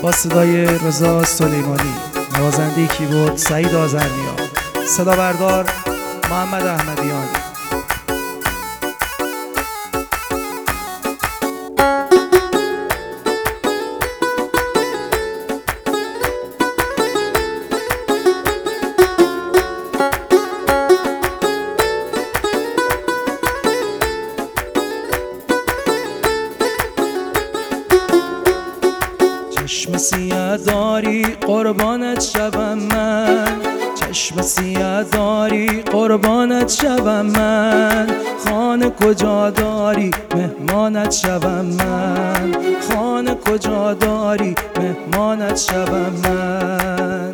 با صدای رضا سلیمانی، نوازنده کیبورد سعید آذرنیا، صدا بردار محمد احمدیان. چشم سیاه داری قربانت شوم من، چشم سیاه داری قربانت شوم من. خانه کجا داری مهمانت شوم من، خانه کجا داری مهمانت شوم من.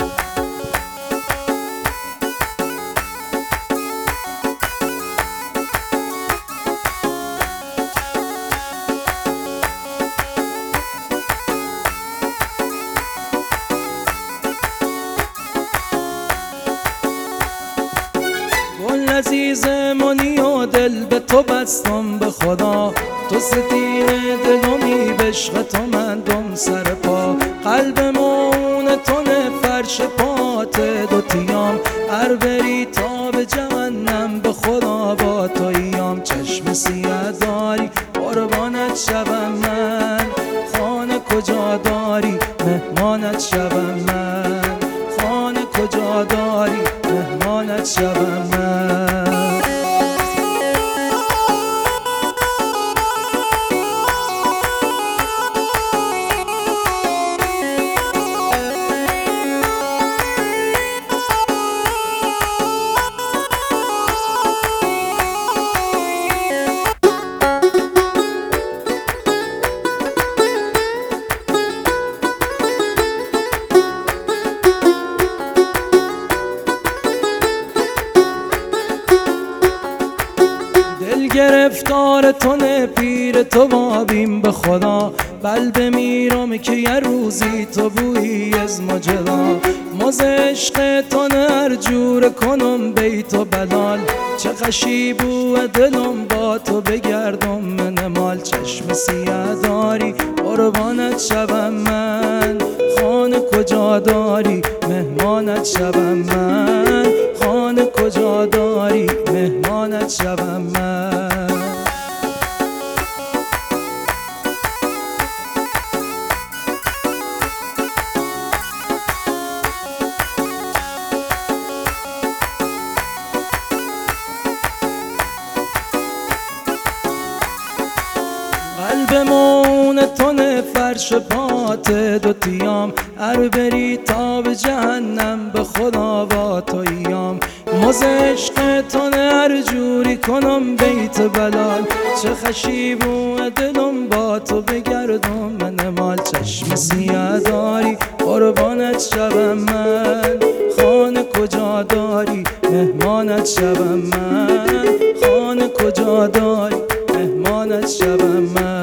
عزیز منی و دل به تو بستم به خدا، تو ستین دلمی به عشق تو من دم سر پا. قلب مون تونه فرش پات دوتیام، هر بری تا به جهنم به خدا با تو ایام. چشم سیاه داری قربانت شوم من، خانه کجا داری مهمانت شوم من، خانه کجا داری مهمانت شوم من. گرفتار تو نه پیر تو بابیم به خدا، بل بمیرم که یه روزی تو بویی از مجدا. مز عشق تو نه هر جور کنم بیت و بلال، چه خشی بو دلم با تو بگردم من مال. چشم سیاه داری قربانت شوم من، خانه کجا داری مهمانت شوم من، خانه کجا داری مهمانت شوم من. قلبمون تونه فرش پات دوتیام، هر بری تا به جهنم به خدا با تو ایام. مز عشق تونه هر جوری کنم بیت بلال، چه خشی بو دلم با تو بگردم من مال. چشم سیاه داری قربانت شوم من، خانه کجا داری مهمانت شوم من، خانه کجا داری مهمانت شوم من.